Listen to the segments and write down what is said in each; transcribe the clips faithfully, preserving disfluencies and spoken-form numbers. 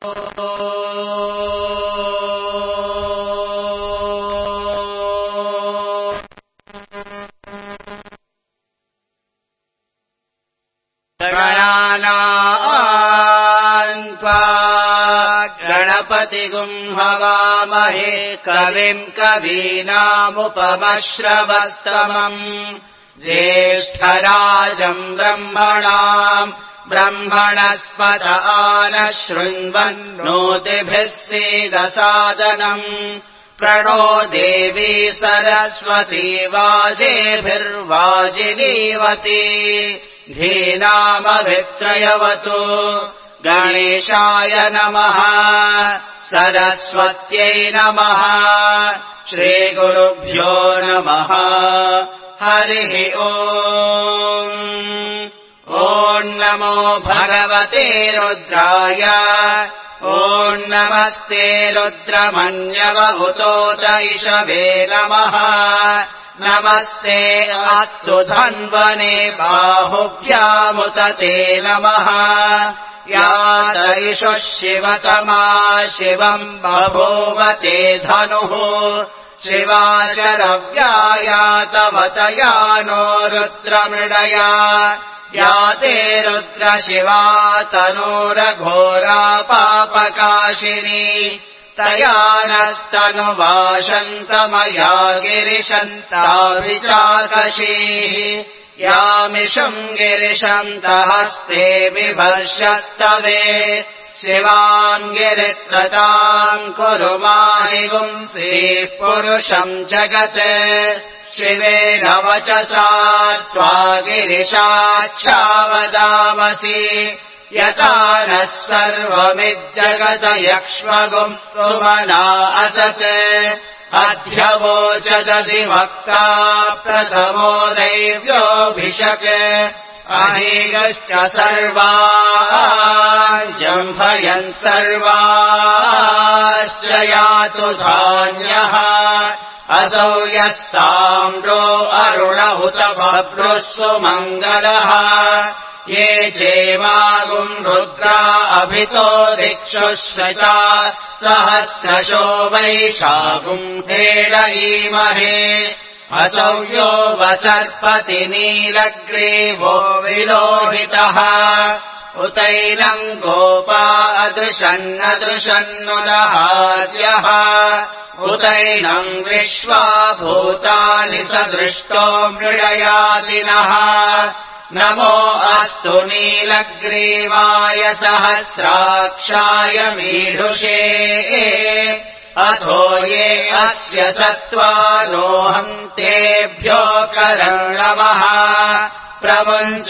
हवामहे कविम् कवीनामुपमश्रवस्तमम् ज्येष्ठराजम् ब्रह्मणाम् ब्रह्मणस्पत आनः शृण्वन्नोतिभिः सीदसादनम् प्रणो देवी सरस्वती वाजेभिर्वाजिनीवती धीनामभित्रयवतु गणेशाय नमः सरस्वत्यै नमः श्रीगुरुभ्यो नमः हरिः ओम् ॐ नमो भगवते रुद्राय ॐ नमस्ते रुद्रमन्यवहुतोत इषवे नमः नमस्ते अस्तु धन्वने बाहुभ्यामुत ते नमः या दैषः शिवतमा शिवम् बभूवते धनुः शिवा शरव्याया तवतया नो रुद्रमृडया या ते रुद्रशिवा तनूरघोरा पापकाशिनी तया नस्तनुवाशन्तमया गिरिशन्ताभिचाकशीः यामिषम् गिरिशन्तहस्ते बिभर्षस्तवे शिवाम् गिरित्रताम् कुरु माहि गुंसीः पुरुषम् जगत् शिवेन वचसा त्वा गिरिशाच्छावदामसि यथा नः सर्वमिज्जगत यक्ष्मगुम् सुमना असत् अध्यवोचदधिवक्ता प्रथमो दैव्योऽभिषक् अहीगश्च सर्वान् जम्भयन् सर्वाश्च यातु धान्यः असौ यस्ताम्रो अरुण उत बभ्रुः सुमङ्गलः ये चेमागुम् रुद्रा अभितो दिक्षुः श्रिता सहस्रशो वैशागुम् धेडयीमहे असौ यो वसर्पति नीलग्रीवो विलोहितः उतैनम् गोपा अदृशन्नदृशन्नुदहार्यः उतैनम् विश्वा भूतानि सदृष्टो मृडयातिनः नमो अस्तु नीलग्रीवाय सहस्राक्षाय मीढुषे अथो ये अस्य सत्त्वानोऽहम् तेभ्यो करणमः प्रमुञ्च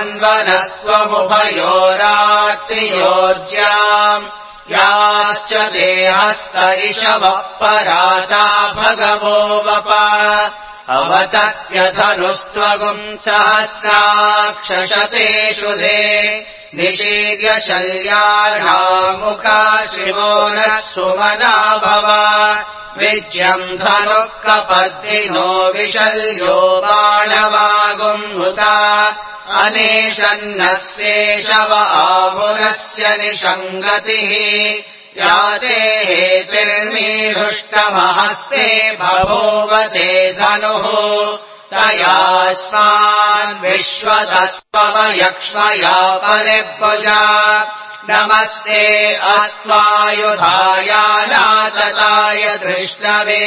धन्वनस्त्वमुभयोरात्रियोज्याम् याश्च देहस्त इषवः पराता भगवो वप अवतत्यधनुस्त्वगुम् सहस्राक्षशतेषु धे निशीर्य शल्यार्हामुखा शिवो नः सुमना भव विज्यम् धनुः कपद्दिनो विशल्यो बाणवागुम्हुता अनेशन्नस्येषव आहुरस्य निषङ्गतिः याते हेतिर्मीढुष्टमहस्ते बभूवते धनुः तयास्मान् विश्वतस्त्वमयक्ष्मया परिभुजा नमस्ते अस्त्वायुधायानातताय धृष्णवे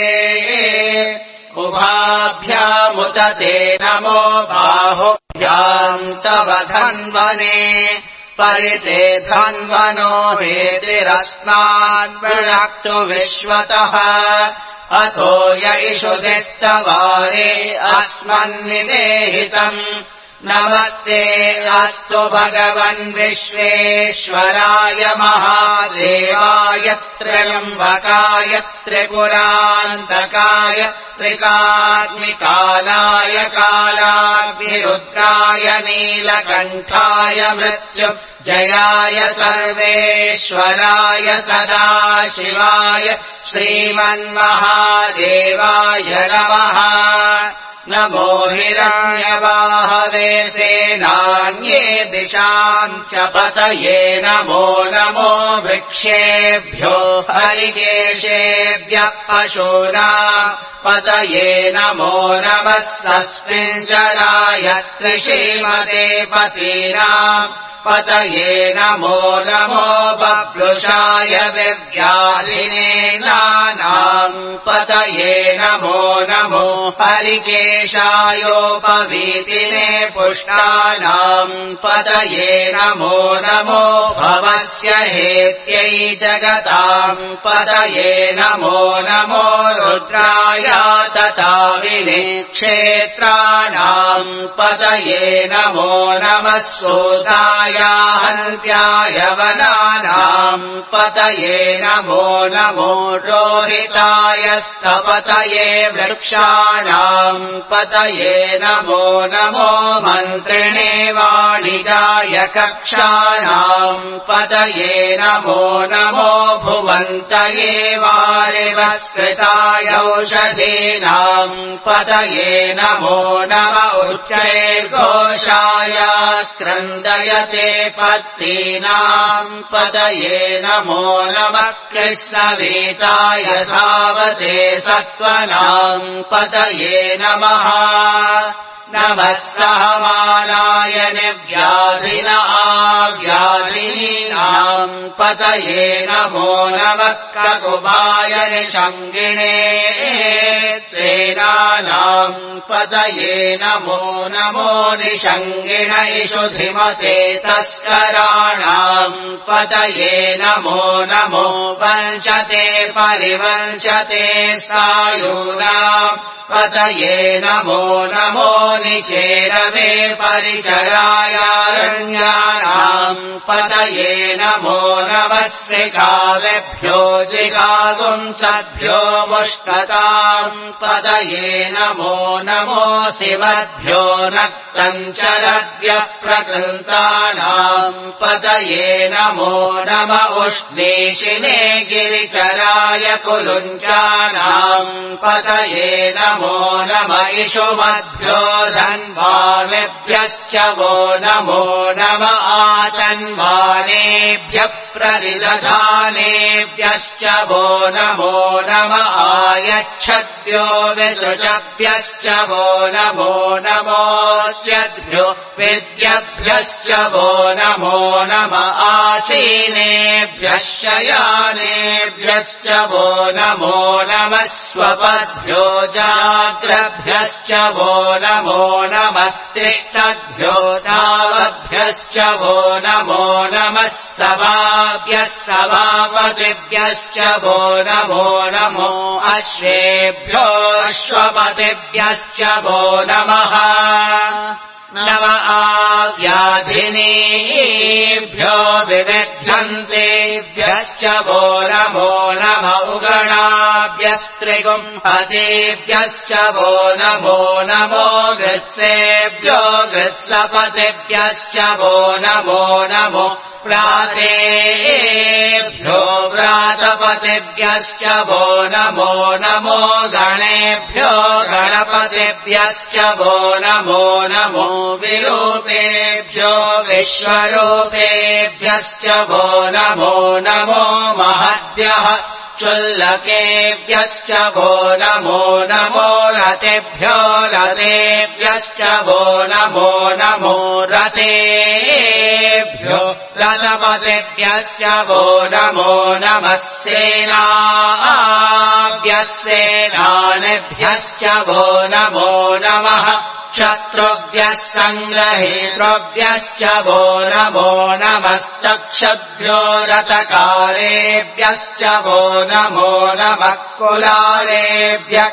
उभाभ्यामुत ते नमो बाहुभ्याम् तव धन्वने परिते धन्वनो हेतिरस्मान् वृणक्तु विश्वतः अथो य इषुधिस्तवारे अस्मन्निवेहितम् नमस्ते अस्तु भगवन् विश्वेश्वराय महादेवाय त्र्यम्बकाय त्रिपुरान्तकाय त्रिकाग्निकालाय कालाग्निरुद्राय नीलकण्ठाय मृत्युञ्जयाय सर्वेश्वराय सदाशिवाय श्रीमन्महादेवाय नमः नमो हिरण्यवाहवे सेनान्ये दिशाम् च पतये नमो नमो वृक्ष वृक्षेभ्यो हरिकेशेभ्यः पशूनाम् पतये नमो नमः सस्मिञ्जराय त्रिशीमते पतीनाम् पतये नमो नमो बप्लुषाय विव्याधिने नानाम् पतये नमो नमो हरिकेशायोपवीतिने पुष्टानाम् पतये नमो नमो भवस्य हेत्यै जगताम् पतये नमो नमो रुद्राय तताविने क्षेत्राणाम् पतये नमो नमः सूताय हन्त्याय वनानाम् पतये नमो नमो रोहिताय स्तपतये वृक्षाणाम् पतये नमो नमो मन्त्रिणे वाणिजाय कक्षाणाम् पतये नमो नमो भुवन्तये वारिवस्कृताय औषधीनाम् पतये नमो नम उच्चैर्घोषाय क्रन्दयते पत्नीनाम् पतये नमो नमः कृष्णवीताय धावते सत्त्वनाम् पतये नमः नमः सहमानाय निव्याधिन आव्याधिनीनाम् पतये नमो नमः ककुबाय निषङ्गिणे सेनानाम् पतये नमो नमो निषङ्गिण इषुधिमते तस्कराणाम् पतये नमो नमो वञ्चते परिवञ्चते स्नायूनाम् पतये नमो नमो निचेरवे परिचरायारण्यानाम् पतये नमो नमः श्रिकावेभ्यो जिगागुंसद्भ्यो मुष्टताम् पतये नमो नमो शिवद्भ्यो नक्तञ्चरद्भ्यः प्रकृन्तानाम् पतये नमो नम उष्णीषिणे गिरिचराय कुलुञ्चानाम् पतये नमो नम इषुमद्भ्यो धन्वामेभ्यश्च वो नमो नम आचन्वानेभ्यः प्रतिदधानेभ्यश्च वो नमो नम आयच्छद्भ्यो विसृजभ्यश्च वो नमो नमोऽस्यद्भ्यो विद्यभ्यश्च वो नमो नम आसीनेभ्यः शयानेभ्यश्च वो नमो नमः स्वपद्भ्यो जाग्रभ्यश्च वो नमो नमस्तिष्ठद्भ्यो तावद्भ्यश्च वो नमो नमः सभाभ्यः सभापतिभ्यश्च वो नमो नमो अश्वेभ्यो अश्वपतिभ्यश्च वो नमः नम आव्याधिनीभ्यो विविध्यन्तेभ्यश्च वो नमो नम उगणाभ्यस्त्रिगुंहतेभ्यश्च वो नमो नमो गृत्सेभ्यो गृत्सपतिभ्यश्च वो नमो नमो व्रातेभ्यो व्रातपतिभ्यश्च वो नमो नमो गणेभ्यो गणपतिभ्यश्च वो नमो नमो विरूपेभ्यो विश्वरूपेभ्यश्च वो नमो नमो महद्भ्यः चुल्लकेभ्यश्च वो नमो नमो रतेभ्यो रतेभ्यश्च वो नमो नमो रतेभ्यो रथपतिभ्यश्च वो नमो नमः सेनाभ्यः सेनानिभ्यश्च वो नमो नमः शत्रुभ्यः सङ्ग्रहेतृभ्यश्च वो नमो नमस्तक्षभ्यो रथकारेभ्यश्च वो नमो नमः कुलारेभ्यः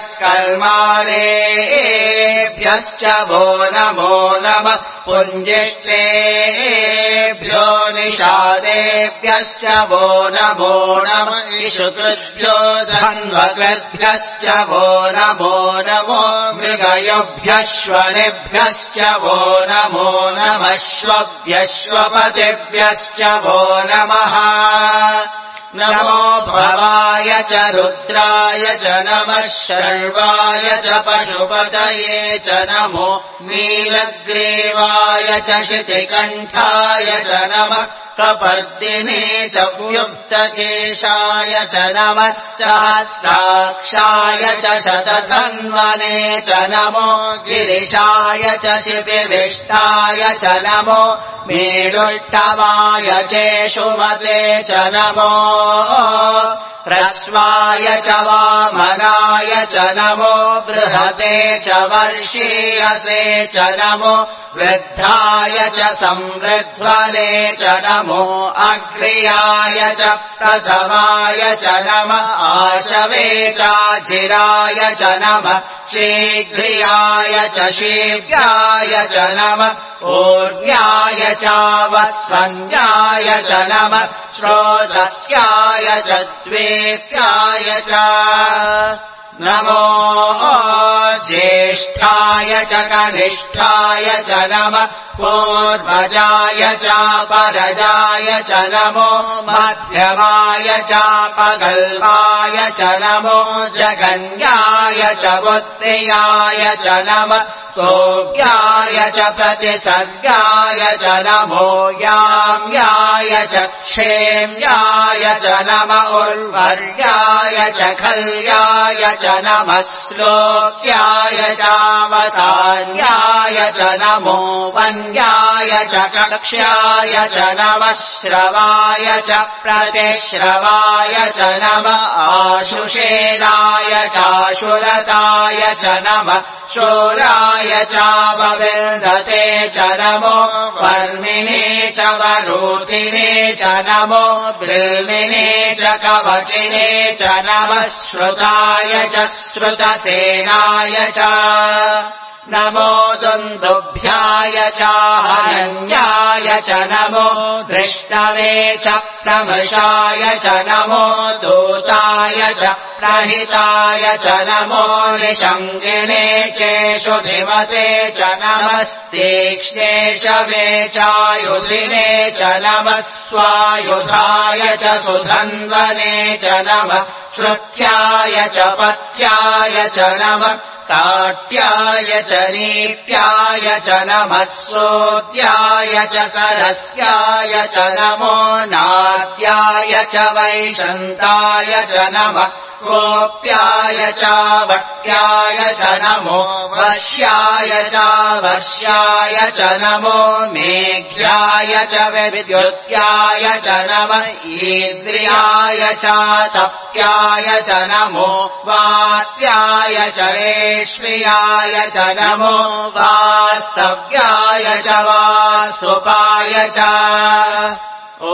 कर्मारेभ्यश्च वो नमो नमः पुञ्जिष्टेभ्यो निषादेभ्यश्च वो नमो नमः इषुकृभ्यो धन्वकृभ्यश्च वो नमो नमो मृगयोभ्यश्वनेभ्यश्च वो नमो नमः श्वभ्यश्वपतिभ्यश्च वो नमः नमो भवाय च रुद्राय च नमः शर्वाय च पशुपतये च नमो नीलग्रीवाय च शितिकण्ठाय च नमः कपर्दिने च व्युक्तकेशाय च नमः सहस्राक्षाय च शतधन्वने च नमो गिरिशाय च शिपिविष्टाय च नमो मेरुष्टवाय चेषुमते च नमो ह्रस्वाय च वामनाय च नमो बृहते च वर्षीयसे च नमो वृद्धाय च संवृध्वने च नमो अग्र्याय च प्रथमाय च नमः आशवे चाजिराय च नमः शीघ्रियाय च शीघ्राय च नमः ऊर्ध्याय चावस्वन्याय च नमः श्रोत्रस्याय च द्वेप्याय च नमो ज्येष्ठाय च कनिष्ठाय च नमः पूर्वजाय चापरजाय च नमो मध्यमाय चापगल्पाय च नमो जगन्याय च बुद्धियाय च नमः सोऽज्ञाय च प्रतिसर्गाय च नमो याम्याय च क्षेम्याय च नमः उर्वर्याय च खल्याय च नमः श्लोक्याय चावसान्याय च नमो वन्याय च कक्ष्याय च नमः श्रवाय च प्रतिश्रवाय च नमः आशुषेणाय चाशुरताय च नमः शूराय चावविन्दते च नमो वर्मिणे च वरोधिने च नमो ब्रह्मिणे च कवचिने च नमः श्रुताय च श्रुतसेनाय च नमो दुन्दुभ्याय चाहनन्याय च नमो दृष्टवे च प्रमृषाय च नमो दूताय च प्रहिताय च नमो निषङ्गिणे चेषु धिमते च नमस्तीक्ष्णे शवे चायुधिने च नमः स्वायुधाय च सुधन्वने च नमः श्रुत्याय च पथ्याय च नमः काट्याय च नीप्याय च नमः सोत्याय च सरस्याय च नमो नाद्याय च वैशन्ताय च नमः गोप्याय च वट्याय च नमो वश्याय च वश्याय च नमो मेघ्याय च विद्युत्याय च नमः ईन्द्रियाय च तप्याय च नमो वात्याय च रेष्म्याय च नमो वास्तव्याय च वास्तुपाय च ॐ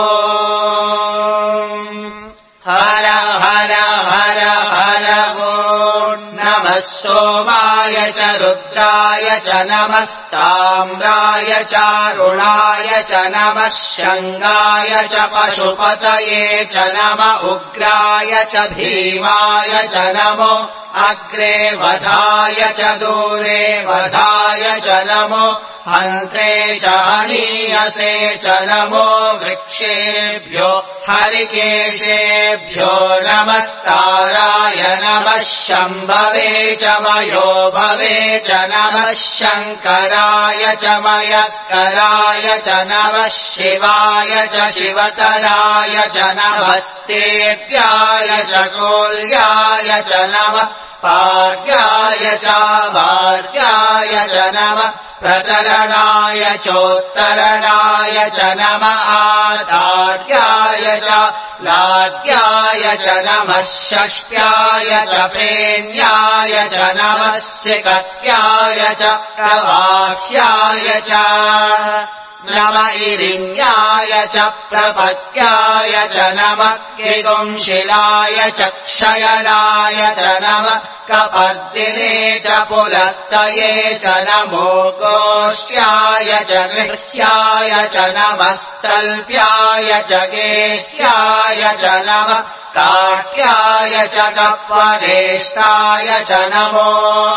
हर हर हर हर ॐ नमः सोमाय च रुद्राय च नमस्ताम्राय चारुणाय च नमः शङ्गाय च पशुपतये च नमः उग्राय च भीमाय च नमो अग्रे वधाय च दूरे वधाय च नमो हन्त्रे च हनीयसे च नमो वृक्षेभ्यो हरिकेशेभ्यो नमस्ताराय नमः शम्भवे च मयोभवे च नमः शङ्कराय च मयस्कराय च नमः शिवाय च शिवतराय च नमस्तेत्याय च कोल्याय च नमः पार्याय च वार्याय च नमः प्रतरणाय चोत्तरणाय च नमः आदार्याय च लाद्याय च नमः षष्ट्याय च फेन्याय च नमः सिकत्याय च प्रवाह्याय च नम इरिण्याय च प्रपत्याय च नमः किगुंशिलाय च क्षयनाय च नमः कपर्दिने च पुलस्तये च नमो गोष्ट्याय च गृह्याय च नमस्तल्प्याय च गेह्याय च नमः काट्याय च कप्पनेष्टाय च नमो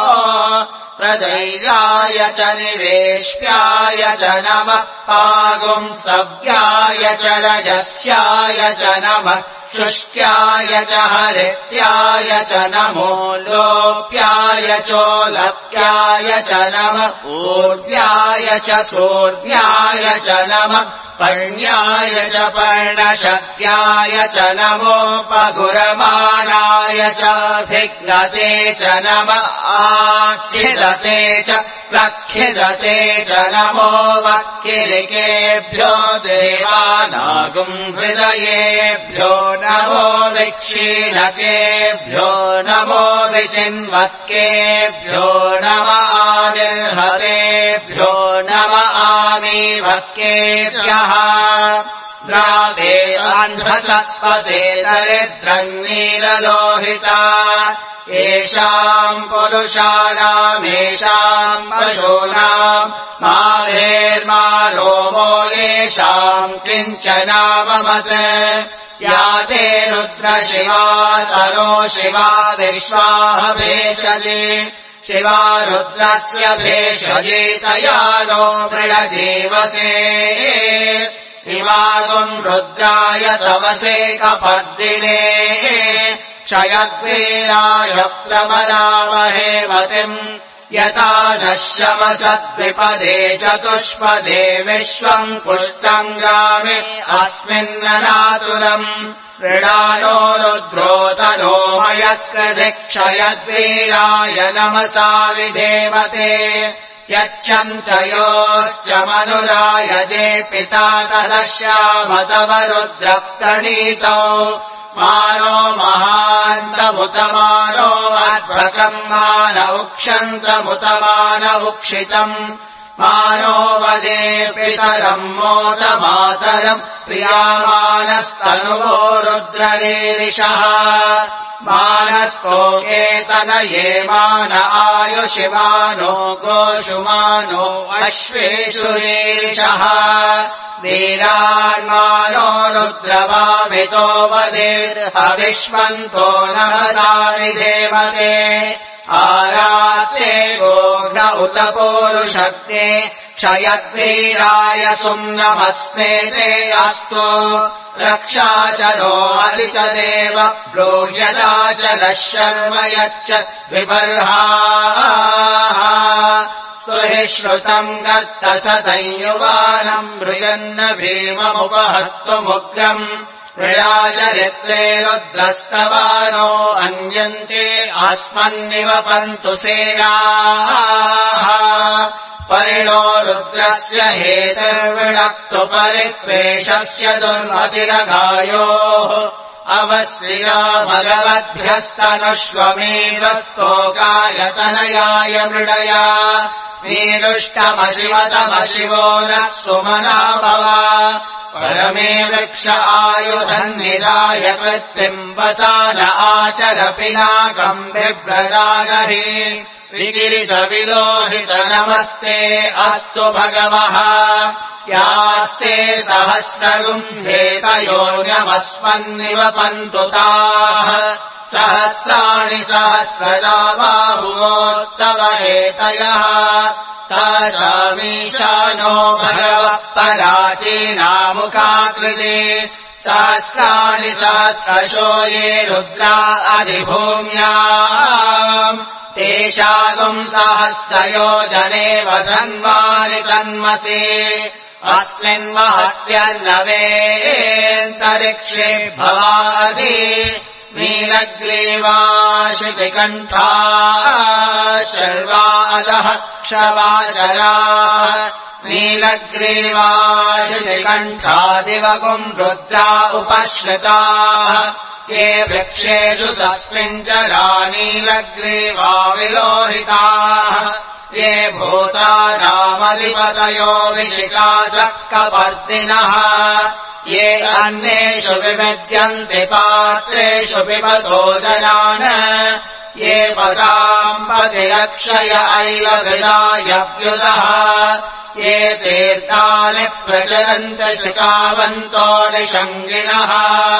प्रदैयाय च निवेश्याय च नमः पागुंसव्याय च रजस्याय च नमः शुष्क्याय च हरित्याय च नमो लोप्याय चोलप्याय च नमः ऊर्व्याय च सूर्व्याय च नमः पर्ण्याय च पर्णशक्त्याय च नमोपगुरमाणाय च भिघ्नते च नमः आख्यदते च प्रख्यदते च नमो वक्किरिकेभ्यो देवानागुंहृदयेभ्यो नमो विक्षीणकेभ्यो नमो विचिन्वक्केभ्यो नम आनिर्हतेभ्यो नम आमीवक्केभ्यः द्रावे अन्धसस्पते दरिद्रम् नीललोहिता येषाम् पुरुषाणामेषाम् पशूनाम् माभेर्मा रोमो येषाम् किञ्चनाममत् या ते रुद्रशिवा तरो शिवा विश्वाह भेषजे शिवा रुद्रस्य भेषजे तया नो मृडजीवसे इमागुम् रुद्राय तवसे कपर्दिने क्षयद्वीराय प्रमदामहे मतिम् यथा नः शमसद्विपदे चतुष्पदे विश्वम् पुष्टम् ग्रामे अस्मिन्ननातुरम् मृडानो रुद्रोतनो मयस्कृधिक्षयद्वीराय नमसा विधेमते यच्छन्त योश्च मनुरायजे पिता तदश्याम तव रुद्रप्रणीतौ मानो महान्तमुतमानो अध्वकम् मान उक्षन्तमुतमान उक्षितम् मानो वदे पितरम् मोदमातरम् प्रियामानस्तनुवो रुद्रनीरिषः मानस्तोकेतनये मान आयुषिमानो गोषुमानो अश्वेषु नीरिषः वीरान्मानो रुद्रवामितो वदेर्हविष्मन्तो नमसा विधेमते आरात्रे गोघ्न उत पूरुषक्ते क्षयद्वीराय सुम्नमस्मे ते अस्तु रक्षा च नो हरि च देव ब्रूह्यता च नः शर्म यच्च विबर्हाः हि श्रुतम् गर्त सतयुवानम् मृजन्न भीममुपहर्तुमुग्रम् मृडाचरित्रे रुद्रस्तवानो अन्यन्ते अस्मन्निवपन्तु सेनाः परिणो रुद्रस्य हेतुर्विणक्तु परित्वेषस्य दुर्मतिरगायोः अवस्त्रिया भगवद्भ्यस्तनुष्वमेव स्तोकायतनयाय मृडया नीरुष्टमशिवतमशिवो नः सुमना भव परमे वृक्ष आयुधम् निधाय कृत्तिम् वसान आचर पिनाकम् बिभ्रदागहि विकिरितविलोहित नमस्ते अस्तु भगवः यास्ते सहस्रगुम्भेतयोन्यमस्मन्निवपन्तु ताः सहस्राणि सहस्रजा बाहुवोस्तव हेतयः तासामीशानो भगवः पराचीनामुखाकृते सहस्राणि सहस्रशो ये रुद्रा अधिभूम्याम् तेषागुम् सहस्रयोजने वधन्वानि तन्मसे अस्मिन्महत्यर्नवेऽन्तरिक्षे भवादि नीलग्रीवाशितिकण्ठा शर्वादः क्षवाचराः नीलग्रीवाशितिकण्ठादिवगुम् रुद्रा उपश्रिताः ये वृक्षेषु तस्मिञ्जरा नीलग्रीवा विलोहिताः ये भूतानामधिपतयो विशिखा चक्रवर्तिनः ये अन्येषु विविद्यन्ति पात्रेषु पिबतो जनान् ये पदाम् पतिरक्षय ऐलविदायव्युदः ये तीर्थानि प्रचरन्ति शिखावन्तो निषङ्गिणः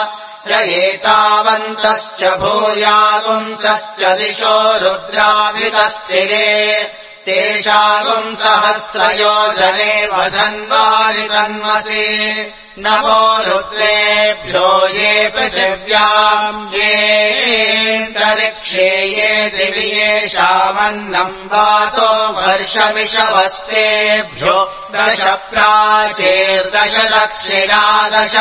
एतावन्तश्च भूयागुंसश्च दिशो रुद्राभितस्थिरे तेषागुम् सहस्रयोजने वधन्वानि तन्मसि नमो रुद्रेभ्य देवेभ्यो ये पृथिव्याम् येऽन्तरिक्षे ये दिवि येषामन्नम् वातो वर्षमिषवस्तेभ्यो दश प्राचेर्दश दक्षिणा दश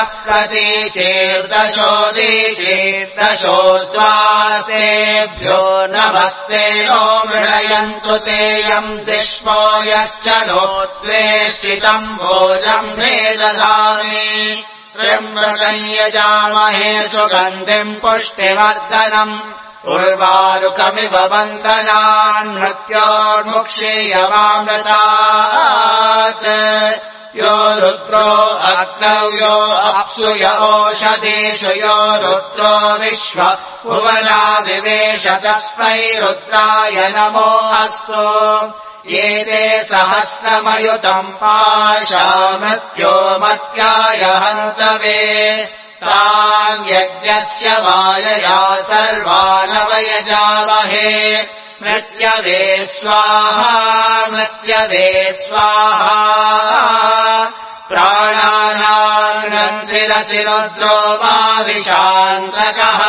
प्रतीचेर्दशोदीचेर्दशोद्वासेभ्यो नमस्ते नो मृणयन्तु तेयम् दिष्मो यश्च नो द्वेष्टितम् भोजम् मे दधामि त्र्यम्बकम् यजामहे सुगन्धिम् पुष्टिवर्धनम् उर्वारुकमिव वन्दनान् मृत्योर्मुक्षीयमामृतात् यो रुद्रो अग्नौ यो अप्सु य ओषधीषु यो रुद्रो विश्व भुवनादिवेश तस्मै रुद्राय नमो अस्तु एते सहस्रमयुतम् पाशा मृत्यो मर्त्याय हन्तवे ताम् यज्ञस्य मायया सर्वानवयजामहे मृत्यवे स्वाहा मृत्यवे स्वाहा प्राणानाग्नन्त्रिरसि रुद्रो मा विशान्तकः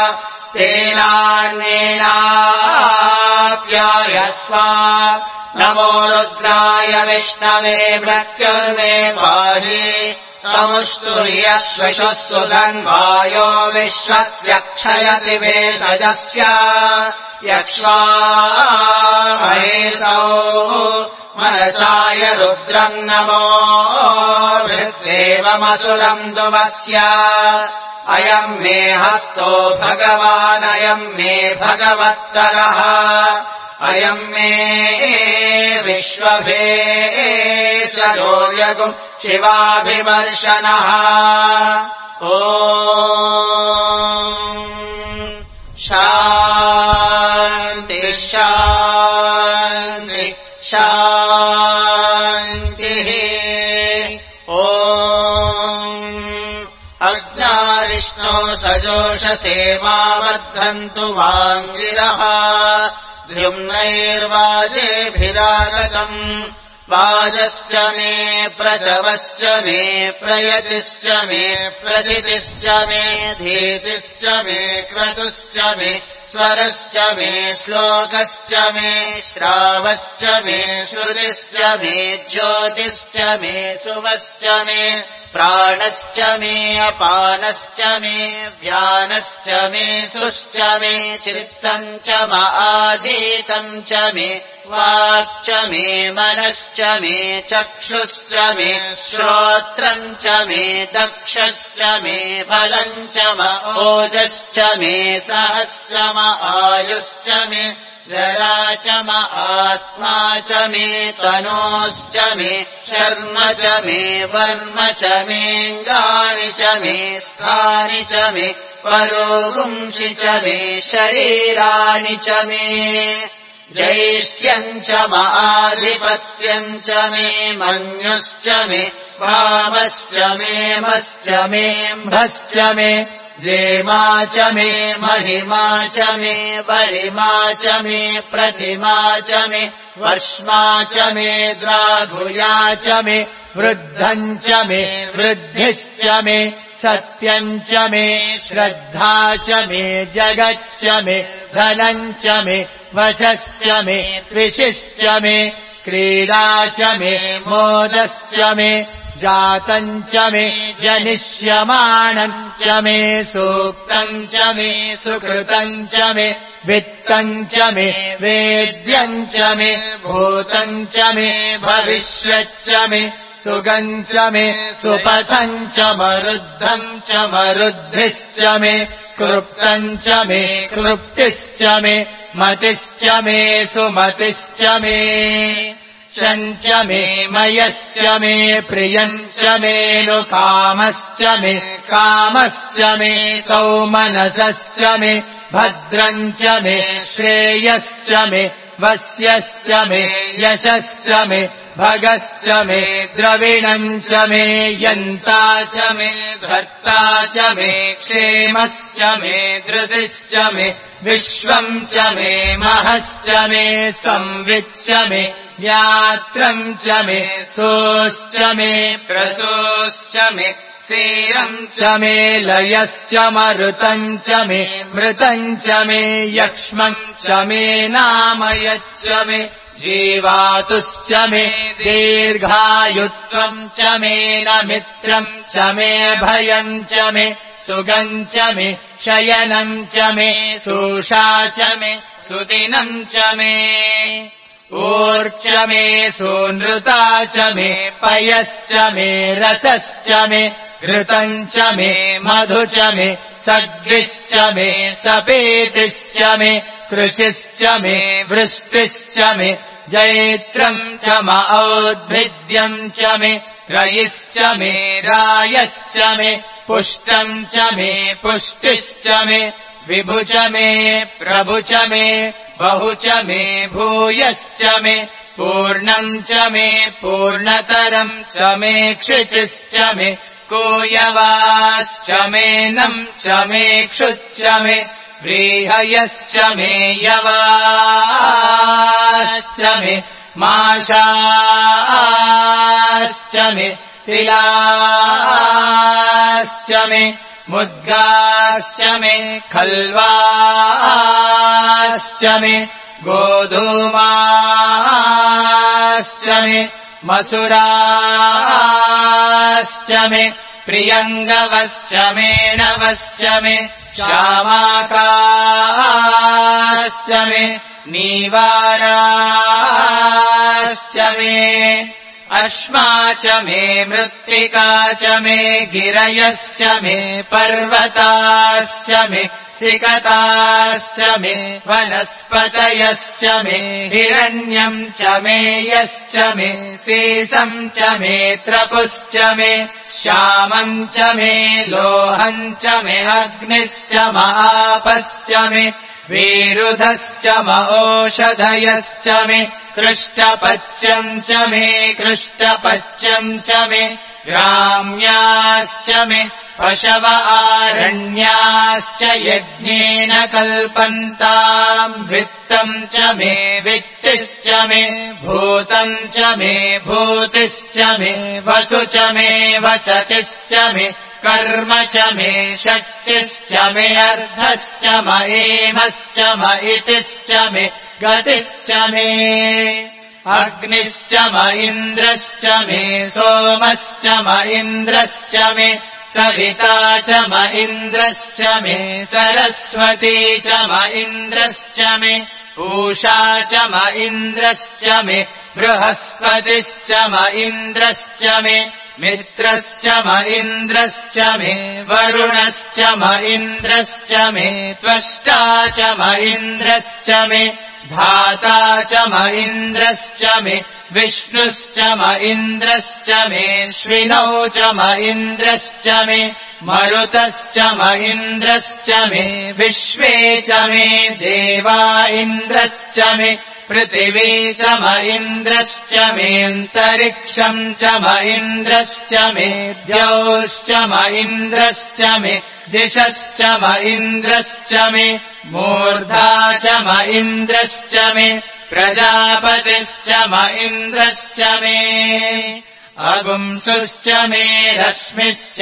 तेनान्येनाप्यायस्व नमो रुद्राय विष्णवे मृत्युर्मे पाहि तमुस्तु यश्विषः सुधन्वायो विश्वस्य क्षयति वेदजस्य यक्ष्वामहेसौ मनसाय रुद्रम् नमो भृद्देवमसुरम् दुवस्य अयम् मे हस्तो भगवानयम् मे भगवत्तरः अयम् मे विश्वभेशोर्यगुम् शिवाभिमर्शनः ॐ शान्ति शान्ति शान्तिः ॐ अग्नारिष्णो सजोषसे मा वर्धन्तु वाङ्गिरः द्युम्नैर्वाजेभिरागतम् वाजश्च मे प्रचवश्च मे प्रयतिश्च मे प्रचितिश्च मे धीतिश्च मे क्रतुश्च मे स्वरश्च मे श्लोकश्च मे श्रावश्च मे श्रुतिश्च मे ज्योतिश्च मे सुवश्च मे प्राणश्च मे अपानश्च मे व्यानश्च मे सुश्च मे चित्तम् च माधीतम् च मे वाक् च मे मनश्च मे चक्षुश्च मे श्रोत्रम् च मे दक्षश्च मे बलम् च ओजश्च मे सहस्रम आयुश्च मे जरा च म आत्मा च मे तनोश्च मे शर्म च मे वर्म च मेऽङ्गानि च मे स्थानि च मे परोगुंसि च मे शरीराणि च मे जैष्ठ्यम् च माधिपत्यम् च मे मन्युश्च मे भामश्च मे मश्च मेऽम्भश्च मे जेमा च मे महिमा च मे वरिमा च मे प्रतिमा च मे वर्ष्मा च मे द्राघुया च मे वृद्धम् च मे वृद्धिश्च मे सत्यम् च मे श्रद्धा च मे जगच्च मे धनम् च मे वशश्च मे त्विषिश्च मे क्रीडा च मे मोदश्च मे जातम् च मे जनिष्यमाणम् च मे सूक्तम् च मे सुकृतम् च मे वित्तम् च मे वेद्यम् च मे भूतम् च मे भविष्यच्च मे सुगम् च मे सुपथम् च मरुद्धम् च मरुद्धिश्च मे कृप्तम् च मे कृप्तिश्च मे मतिश्च मे सुमतिश्च मे शञ्च मे मयश्च मे प्रियम् च मे नु कामश्च मे कामश्च मे सौमनसश्च मे भद्रम् च मे श्रेयश्च मे वस्यश्च मे यशश्च मे भगश्च मे द्रविणम् च मे यन्ता च मे धर्ता च मे क्षेमश्च मे धृतिश्च मे विश्वम् च मे महश्च मे संविच्च मे ज्ञात्रम् च मे सोश्च मे प्रसोश्च मे सीरम् च मे लयश्च मरुतम् च मे मृतम् च मे यक्ष्मम् च मे नामयच्च मे जीवातुश्च मे दीर्घायुत्वम् च मे न मित्रम् च मे भयम् च मे सुगम् च मे शयनम् च मे सूषा च मे सुदिनम् च मे ऊर्च मे सूनृता च मे पयश्च मे रसश्च मे घृतम् च मे मधु च मे सद्भिश्च मे सपेतिश्च मे कृषिश्च मे वृष्टिश्च मे जैत्रम् च म औद्भिद्यम् च मे रयिश्च मे रायश्च मे पुष्टम् च मे पुष्टिश्च मे विभु च मे प्रभु च मे बहु च मे भूयश्च मे पूर्णम् च मे पूर्णतरम् च मे क्षितिश्च मे कोयवाश्च मे नम् च मे क्षुच्च मे व्रीहयश्च मे यवाश्च मे माशाश्च मे तिलाश्च मे मुद्गाश्च मे खल्वाश्च मे गोधूमाश्च मे मसुराश्च मे प्रियङ्गवश्च मे नवश्च मे श्यामाकाश्च मे नीवाराश्च मे अश्मा च मे मृत्तिका च मे गिरयश्च मे पर्वताश्च मे सिकताश्च मे वनस्पतयश्च मे हिरण्यम् च मे यश्च मे शेषम् च मे त्रपुश्च मे श्यामम् च मे लोहम् च मे अग्निश्च महापश्च मे वीरुधश्च म ओषधयश्च मे कृष्टपच्यम् च मे कृष्टपच्यम् च मे ग्राम्याश्च मे पशव आरण्याश्च यज्ञेन कल्पन्ताम् वित्तम् च मे वित्तिश्च मे भूतम् च मे भूतिश्च मे वसु च मे वसतिश्च मे कर्म च मे शक्तिश्च मे अर्धश्च म एमश्च म इतिश्च मे गतिश्च मे अग्निश्च म इन्द्रश्च मे सोमश्च म इन्द्रश्च मे सविता च म इन्द्रश्च मे सरस्वती च म इन्द्रश्च मे पूषा च म इन्द्रश्च मे बृहस्पतिश्च म इन्द्रश्च मे मित्रश्च म इन्द्रश्च मे वरुणश्च म इन्द्रश्च मे त्वष्टा च म इन्द्रश्च मे धाता च म इन्द्रश्च मे विष्णुश्च म इन्द्रश्च मे श्विनौ च म इन्द्रश्च मे मरुतश्च म इन्द्रश्च मे विश्वे च मे देवा इन्द्रश्च मे पृथिवी च म इन्द्रश्च मेऽन्तरिक्षम् च म इन्द्रश्च मे द्यौश्च म इन्द्रश्च मे दिशश्च म इन्द्रश्च मे मूर्धा च म इन्द्रश्च मे प्रजापतिश्च म इन्द्रश्च मे अगुंसुश्च मे रश्मिश्च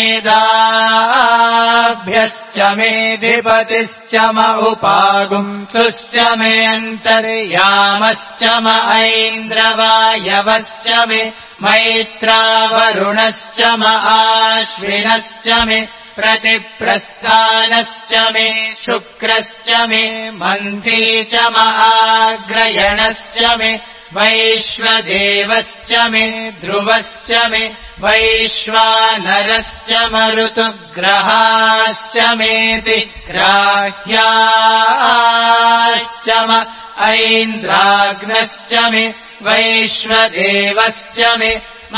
मेधाभ्यश्च मेऽधिपतिश्च म उपागुंसुश्च मे अन्तर्यामश्च म ऐन्द्रवायवश्च मे मैत्रावरुणश्च म आश्विनश्च मे प्रतिप्रस्थानश्च मे शुक्रश्च मे मन्थी च म आग्रयणश्च मे वैश्वदेवश्च मे ध्रुवश्च मे वैश्वानरश्च मरुतुग्रहाश्च मेति ग्राह्याश्च म ऐन्द्राग्नश्च मे वैश्वदेवश्च मे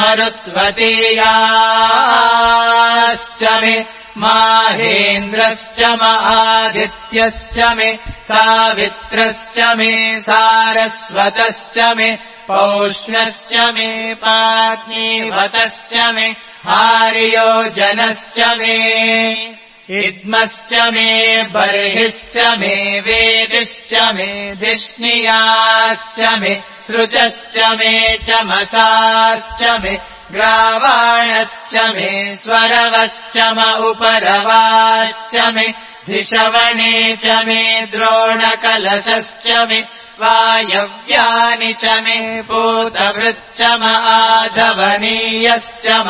मरुत्वतीयाश्च मे माहेन्द्रश्च म आदित्यश्च मे सावित्रश्च मे सारस्वतश्च मे पौष्णश्च मे पाग्नीवतश्च मे हार्योजनश्च मे इद्मश्च मे बर्हिश्च मे वेदिश्च मे धिष्णियाश्च मे सृजश्च मे चमसाश्च मे ग्रावाणश्च मे स्वरवश्च म उपरवाश्च मे धिषवणे च मे द्रोणकलशश्च मे वायव्यानि च मे पूतवृच्च म आधवनीयश्च म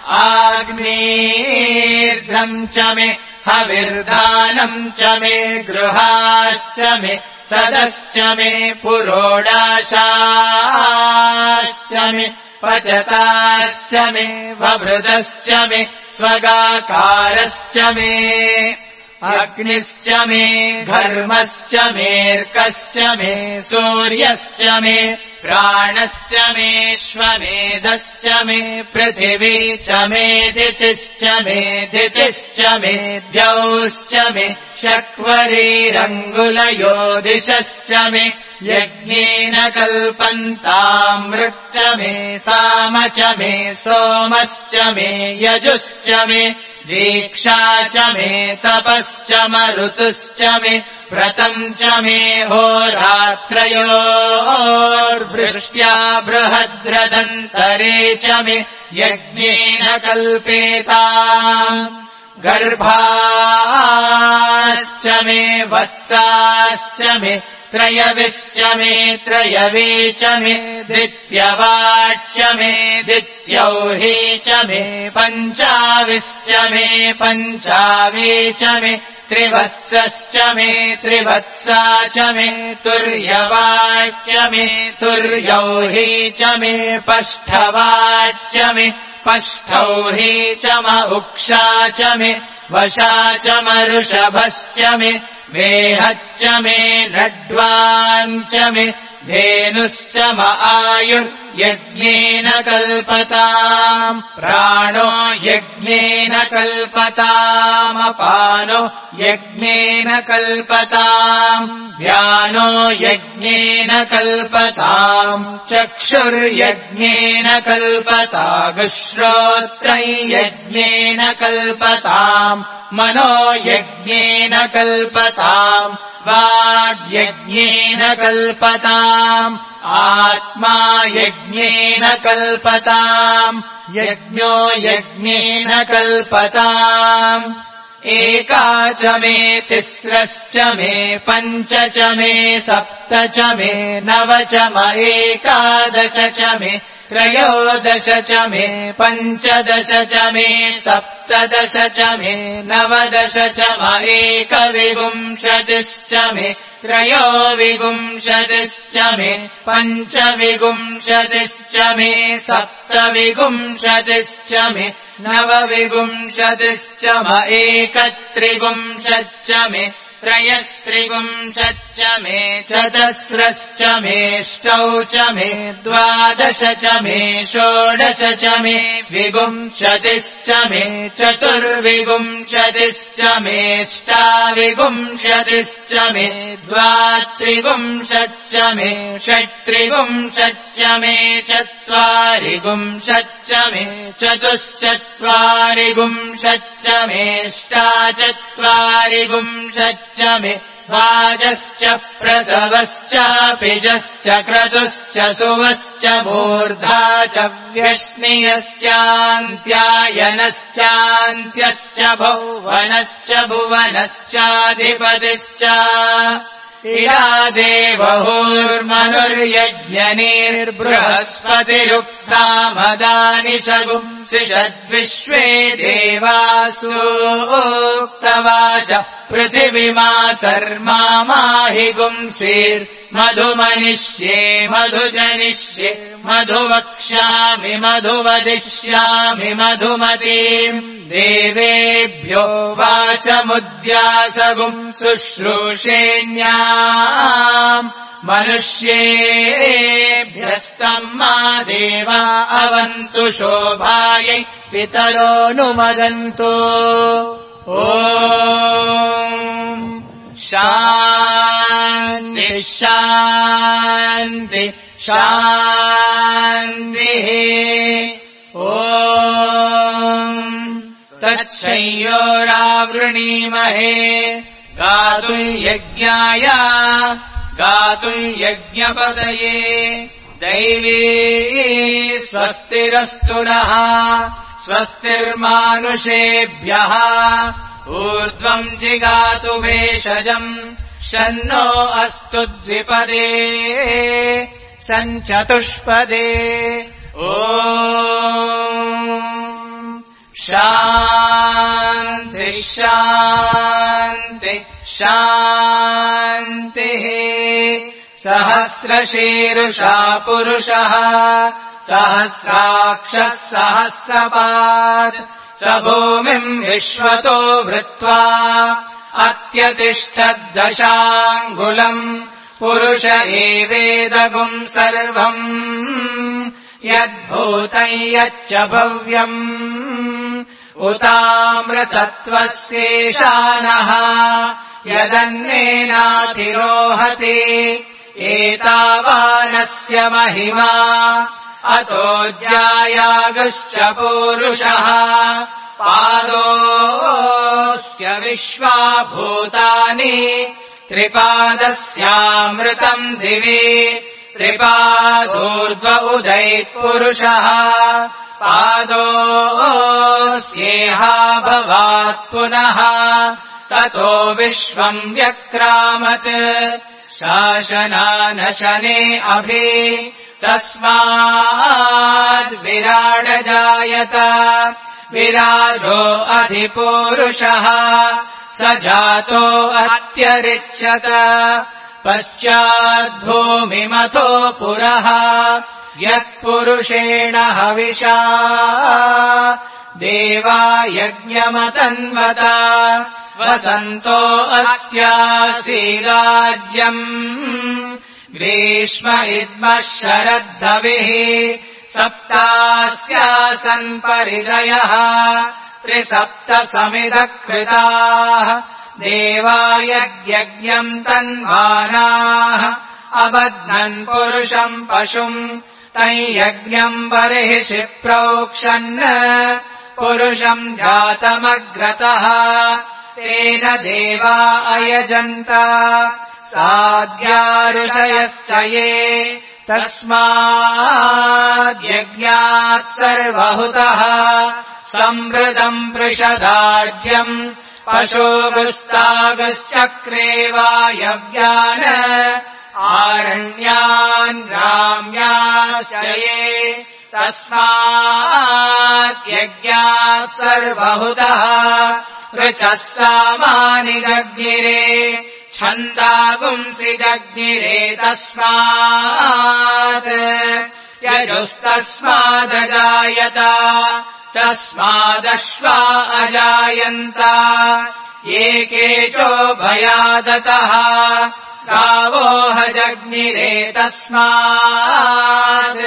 आग्नेर्ध्रम् च मे हविर्दानम् च मे गृहाश्च मे सदश्च मे पुरोडाशाश्च मे पचताश्च मे वभृतश्च मे स्वगाकारश्च मे अग्निश्च मे घर्मश्च मेऽर्कश्च मे सूर्यश्च मे प्राणश्च मेऽश्वमेधश्च मे पृथिवी च मे दितिश्च मे दितिश्च मे द्यौश्च मे शक्वरीरङ्गुलयोदिशश्च मे यज्ञेन कल्पन्तामृक् च मे साम च मे सोमश्च मे यजुश्च मे दीक्षा च मे तपश्च मरुतुश्च मे व्रतम् च मे होरात्रयोर्वृष्ट्या बृहद्रदन्तरे च मे यज्ञेन कल्पेता गर्भाश्च मे वत्साश्च मे त्रयविश्च मे त्रयवे च मे द्वित्यवाच्च मे द्वित्यौही च मे पञ्चाविश्च मे पञ्चावे च मे त्रिवत्सश्च मे त्रिवत्सा च मे तुर्यवाच्च मे तुर्यौही च मे पष्ठवाच्च मे पष्ठौही च म उक्षा च मे वशा च मरुषभश्च मे मेहच्च मे लड्वाञ्च मे धेनुश्च म आयुर्यज्ञेन कल्पताम् प्राणो यज्ञेन कल्पतामपानो यज्ञेन कल्पताम् व्यानो यज्ञेन कल्पताम् चक्षुर्यज्ञेन कल्पतागुश्रोत्रम् यज्ञेन कल्पताम् मनो यज्ञेन कल्पताम् वाग्यज्ञेन कल्पताम् आत्मा यज्ञेन कल्पताम् यज्ञो यज्ञेन कल्पताम् एका च मे तिस्रश्च मे पञ्च च मे सप्त च मे नव च म एकादश च मे त्रयोदश च मे पञ्चदश च मे सप्तदश च मे नवदश च म एकविंशतिश्च मे त्रयोविंशतिश्च मे पञ्चविंशतिश्च मे सप्तविंशतिश्च मे नवविंशतिश्च म एकत्रिंशच्च मे त्रयस्त्रिंशच्च मे चतस्रश्च मेष्टौ च मे द्वादश च मे षोडश च मे विंशतिश्च मे चतुर्विंशतिश्च मेष्टाविंशतिश्च मे द्वात्रिंशच्च मे षट्त्रिंशच्च मे चत्वारिंशच्च मे चतुश्चत्वारिंशच्च मेष्टाचत्वारिंशच्च च मे वाजश्च प्रसवश्चापिजश्च क्रतुश्च सुवश्च मूर्धा च व्यश्नियश्चान्त्यायनश्चान्त्यश्च भुवनश्च भुवनश्चाधिपतिश्च इरा देवहुर्मनुर्यज्ञनिर्बृहस्पतिरुक्ता मदानि शगुंसिषद्विश्वे देवासूक्तवाच पृथिवीमातर्माहि गुंसीर्मधुमनिष्ये मधुजनिष्ये मधुवक्ष्यामि मधुवदिष्यामि मधुमतीम् देवेभ्यो वाचमुद्यासगुम् शुश्रूषेण्याम् मनुष्येभ्यस्तम् मा देवा अवन्तु शोभायै पितरोऽनुमदन्तु ॐ शान्ति शान्ति शान्तिः ॐ तच्छयोरावृणीमहे गातुम् यज्ञाय गातुम् यज्ञपतये दैवी स्वस्तिरस्तु नः स्वस्तिर्मानुषेभ्यः ऊर्ध्वम् जिगातु भेषजम् शन्नो अस्तु द्विपदे सञ्चतुष्पदे ॐ शान्ति शान्ति शान्तिः सहस्रशीर्षा पुरुषः सहस्राक्षः सहस्रपात् स भूमिम् विश्वतो भृत्वा अत्यतिष्ठद्दशाङ्गुलम् पुरुष एवेदगुम् सर्वम् यद्भूतम् यच्च भव्यम् उतामृतत्वस्येशानः यदन्नेनातिरोहति एतावानस्य महिमा अतो ज्यायागश्च पूरुषः पादोऽस्य विश्वा भूतानि त्रिपादस्यामृतम् दिवि त्रिपादोर्ध्व उदैत्पुरुषः पादोऽस्येहा भवात् पुनः ततो विश्वम् व्यक्रामत् शासनानशने अभि तस्माद्विराडजायत विराजो अधिपूरुषः स जातो अत्यरिच्छत पश्चाद्भूमिमथो पुरः यत्पुरुषेण हविषा देवा यज्ञमतन्वत वसन्तो अस्यासीराज्यम् ग्रीष्म इद्मः शरद्धविः सप्तास्यासन् परिदयः त्रिसप्तसमिदः कृताः देवा यज्ञम् तन्वानाः अबध्नन् पुरुषम् पशुम् तम् यज्ञम् बर्हिषि प्रोक्षन् पुरुषम् जातमग्रतः तेन देवा अयजन्त साध्या ऋषयश्च ये तस्माद्यज्ञात् सर्वहुतः संवृतम् पृषदाज्यम् पशुगुस्तागश्चक्रे वायव्यान् आरण्यान् ग्राम्याश्च ये तस्माद्यज्ञात् सर्वहुतः ऋचः सामानि जज्ञिरे छन्दागुंसि जज्ञिरे तस्मात् यजुस्तस्मादजायत तस्मादश्वा अजायन्त एकेचोभयादतः गावोह जज्ञिरे तस्मात्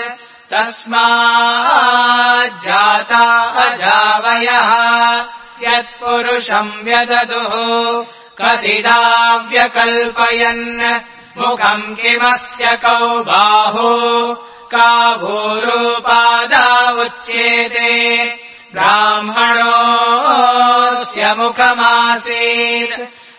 तस्माज्जाता अजावयः यत्पुरुषम् व्यददुः कथिदा व्यकल्पयन् मुखम् किमस्य कौ बाहु का भूरूपादा उच्येते ब्राह्मणोऽस्य मुखमासीत्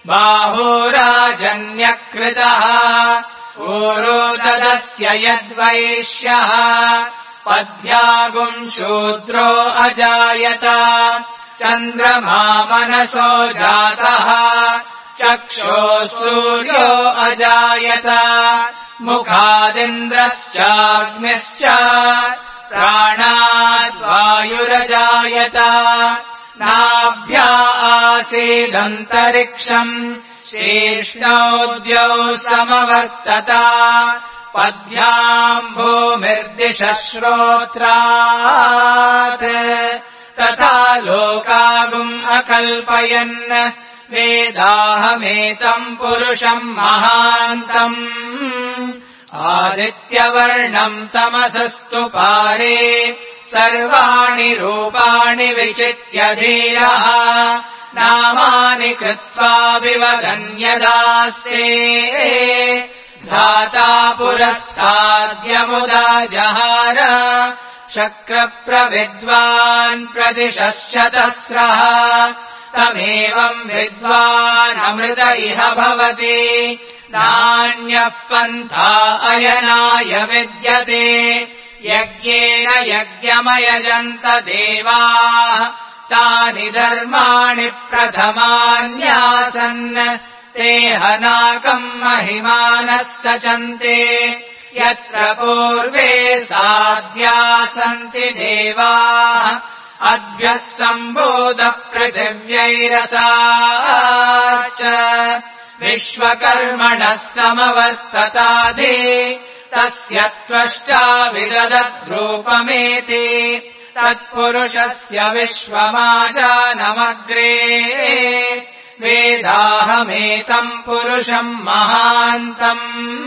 बाहुराजन्यकृतः ऊरो तदस्य यद्वैश्यः पद्भ्यागुम् शूद्रो अजायत चन्द्रमा मनसो जातः चक्षुः सूर्यो अजायत मुखादिन्द्रश्चाग्निश्च प्राणाद्वायुरजायत नाभ्या आसीदन्तरिक्षम् शीर्ष्णोद्यौ समवर्तत पद्भ्याम् भूमिर्दिशः श्रोत्रात् तथा लोकागुम् अकल्पयन् वेदाहमेतम् पुरुषम् महान्तम् आदित्यवर्णम् तमसस्तु पारे सर्वाणि रूपाणि विचित्य धीरः नामानि कृत्वा विवदन्यदास्ते धाता पुरस्ताद्यमुदा जहार शक्रप्रविद्वान् प्रतिशश्चतस्रः तमेवम् विद्वान् अमृत इह भवति नान्यः पन्था अयनाय विद्यते यज्ञेन यज्ञमयजन्त देवाः तानि धर्माणि प्रथमान्यासन् ते हनाकम् महिमानः सचन्ते यत्र पूर्वे साध्या सन्ति देवाः अद्भ्यः सम्बोधः पृथिव्यैरसाच्च विश्वकर्मणः समवर्ततादे तस्य त्वष्टा विदधद्रूपमेति तत्पुरुषस्य विश्वमाजानमग्रे वेदाहमेतम् पुरुषम् महान्तम्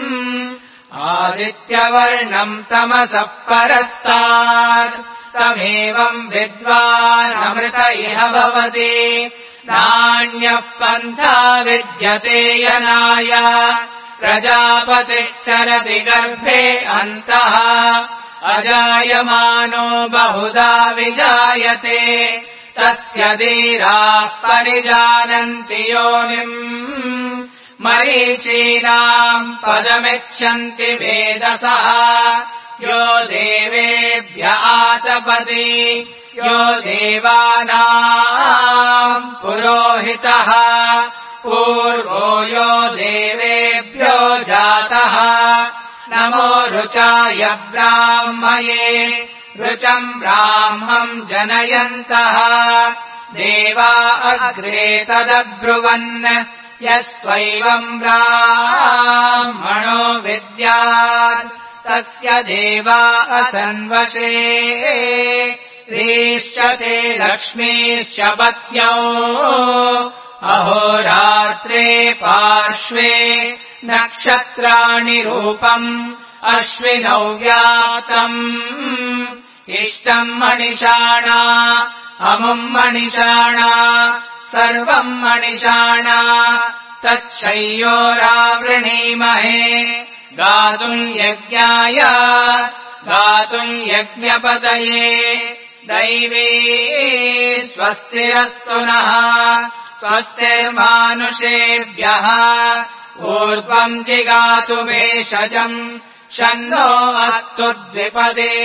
आदित्यवर्णम् तमसः परस्तात् तमेवम् विद्वानमृत इह भवति नान्यः पन्था विद्यते यनाय प्रजापतिश्चरति गर्भे अन्तः अजायमानो बहुधा विजायते तस्य धीराः परिजानन्ति योनिम् मरीचीनाम् पदमिच्छन्ति वेदसः यो देवेभ्य आतपति यो देवानाम् पुरोहितः पूर्वो यो देवेभ्यो जातः नमो ऋचाय ब्राह्मये ऋचम् ब्राह्मम् जनयन्तः देवा अग्रे तदब्रुवन् यस्त्वैवम् ब्राह्मणो विद्यात् तस्य देवा असन्वशे रीश्च ते लक्ष्मीश्च पत्न्यौ अहोरात्रे पार्श्वे नक्षत्राणि रूपम् अश्विनौ व्यातम् इष्टम् मणिषाणा अमुम् मणिषाणा सर्वम् मणिषाणा तच्छय्योरावृणीमहे गातुम् यज्ञाय गातुम् यज्ञपतये दैवी स्वस्तिरस्तु नः स्वस्तिर्मानुषेभ्यः ऊर्ध्वम् जिगातु भेषजम् शन्नो अस्तु द्विपदे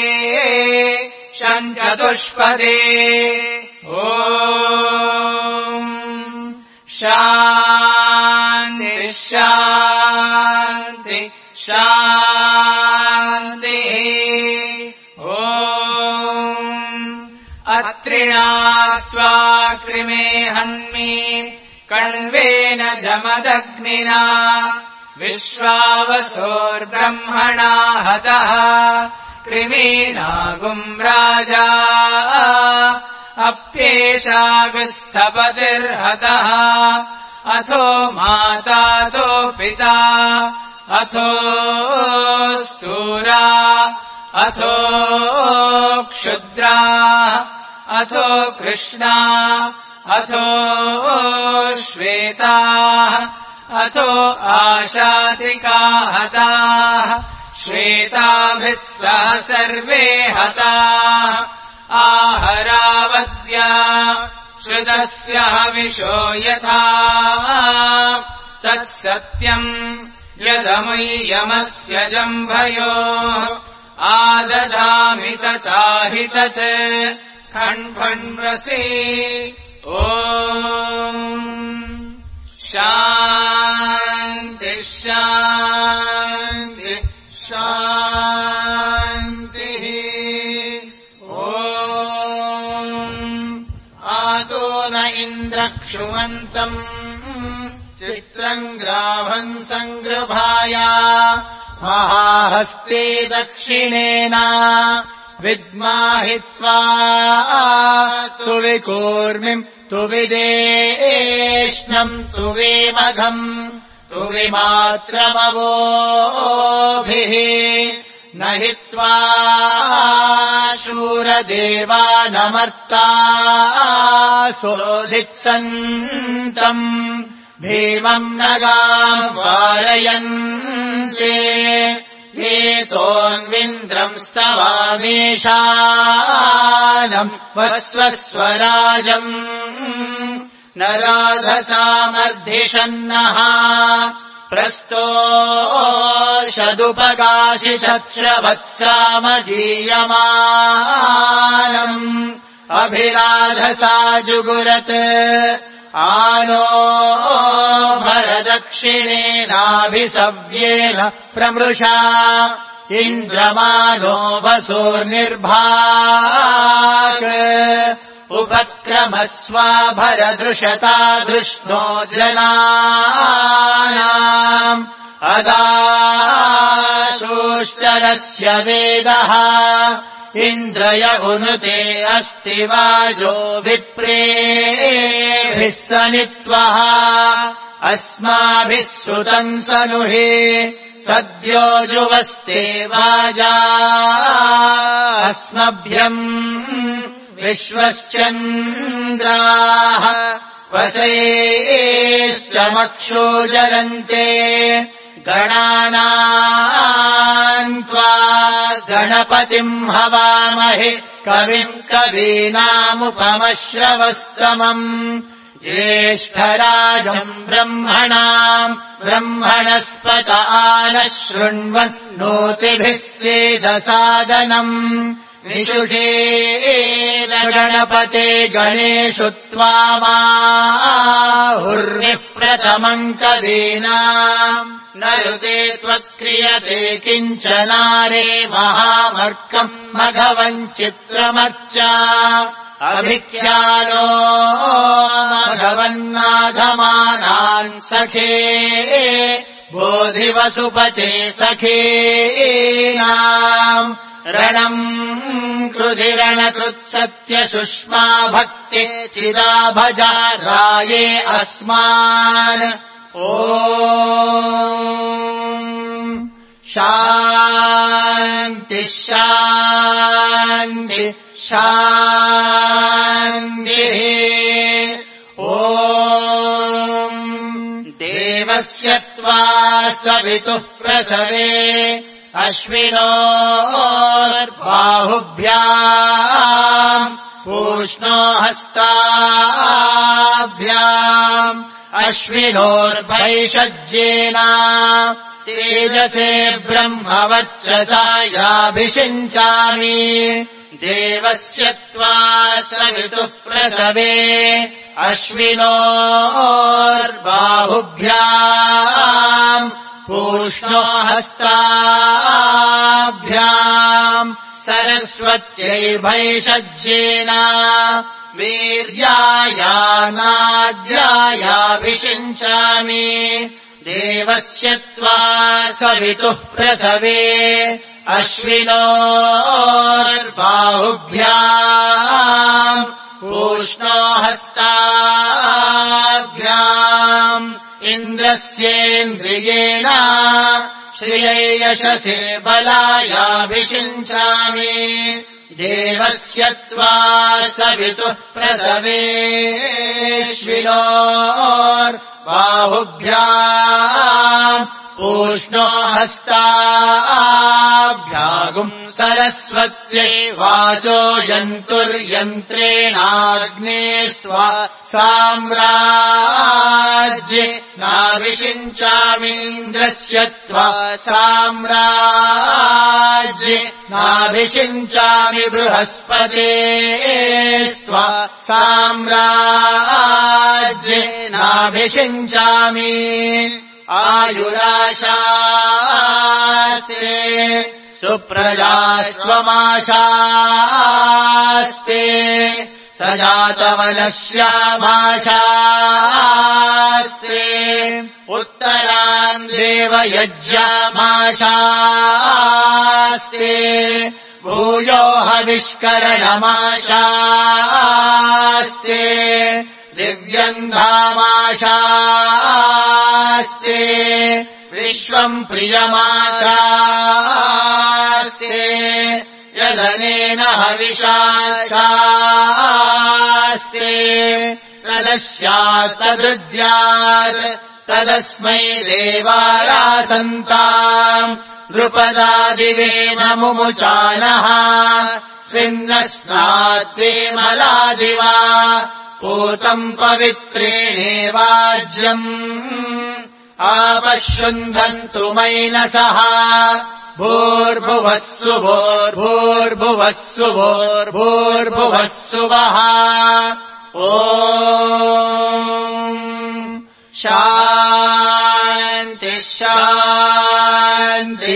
शञ्चतुष्पदे ॐ शान्ति शान्ति शान्तिः ॐ अत्रिणात्वा कृमे हन्मि कण्वेन जमदग्निना विश्वावसोर्ब्रह्मणा हतः कृमीनागुम् राजा अप्येषागुस्थपतिर्हतः अथो मातातो पिता अथो स्तूरा अथो क्षुद्रा अथो कृष्णा अथो श्वेताः अथो आशातिका हताः श्वेताभिः सह सर्वे हताः आहरावद्या श्रुतस्य हविषो यथा तत्सत्यम् यदमुय्यमस्य जम्भयोः आदधामि तथा हि तत् खण्ड्खण्ड्रसि ॐ शान्ति शान्ति शान्तिः ॐ आतो न इन्द्रक्षुमन्तम् चित्रम् ग्राभम् सङ्गृभाय महाहस्ते दक्षिणेन विद्माहित्वा तु विकूर्मिम् तु विदेष्णम् तु वेमघम् तु विमात्रमवोभिः न हित्वा शूरदेवानमर्ता सोऽधित्सन्तम् भीमम् नगाम् वारयन्ते एतोऽन्विन्द्रम् स्तवामेषानम् वस्वस्वराजम् न राधसामर्धिषन्नः प्रस्तोषदुपगाशिषत्स्रवत्सामदीयमानम् अभिराधसा जुगुरत् आनो भरदक्षिणेनाभिसव्येन प्रमृषा इन्द्रमानो वसुर्निर्भाक् उपक्रमस्वा भरदृशता दृष्णो जनानाम् अदाशोष्टरस्य वेदः इन्द्रय उनुते अस्ति वाजो विप्रेभिः सनित्वः अस्माभिः श्रुतम् सनुहि सद्यो जुवस्ते वाजा अस्मभ्यम् विश्वश्चन्द्राः वसैश्च मक्षो जरन्ते गणानाम् त्वा गणपतिम् हवामहे कविम् कवीनामुपमश्रवस्तमम् ज्येष्ठराजम् ब्रह्मणाम् ब्रह्मणस्पत आनः शृण्वन्नोतिभिः सेदसादनम् निषुषेद गणपते गणेषु त्वामाहुर्निः प्रथमम् कवीनाम् न ऋते त्वत्क्रियते किञ्चनारे महामर्कम् मघवम् चित्रमर्चा अभिख्यानो मघवन्नाथमानान् सखे बोधिवसुपते सखेनाम् रणम् कृधिरणकृत्सत्यसुष्मा भक्ते चिदा भजा राये अस्मान् ॐ शान्ति शान्ति शान्तिः ॐ देवस्य त्वा सवितुः प्रसवे अश्विनोर्बाहुभ्याम् पूष्णो हस्ताभ्याम् अश्विनोर्भैषज्येन तेजसे ब्रह्मवर्चसा याभिषिञ्चामि देवस्य त्वा सवितुः प्रसवे अश्विनोर्बाहुभ्याम् पूष्णो हस्ताभ्याम् सरस्वत्यै भैषज्येन वीर्यायानाद्यायाभिषिञ्चामि देवस्य त्वा सवितुः प्रसवे अश्विनोर्बाहुभ्याम् पूष्णो हस्ताभ्याम् इन्द्रस्येन्द्रियेण श्रियै यशसे बलायाभिषिञ्चामि देवस्य त्वा सवितुः प्रसवेश्विनोर्बाहुभ्याम् पूष्णो हस्ताभ्यागुम् सरस्वत्यै वाचो यन्तुर्यन्त्रेणाग्ने स्वा साम्राज्ये नाभिषिञ्चामीन्द्रस्य त्वा साम्राज्ये नाभिषिञ्चामि बृहस्पते स्वा साम्राज्ये नाभिषिञ्चामि आयुराशास्ते सुप्रजास्वमाशास्ते सजातवनश्यामाशास्ते उत्तरान् देवयज्ञमाशास्ते भूयो हविष्करणमाशास्ते दिव्यन्धामाशास्ते विश्वम् प्रियमाशास्ते यदनेन हविषाशास्ते तदस्यात्तदृद्यात् तदस्मै देवायासन्ताम् द्रुपदादिवेन मुमुचानः स्विन्नस्नाद्वेमलादिवा पूतम् पवित्रेणेवाज्यम् आपश्युन्धन्तु मैनसः भूर्भुवस्सु भूर्भुवस्सु भूर्भुवस्सु वः ॐ शान्ति शान्ति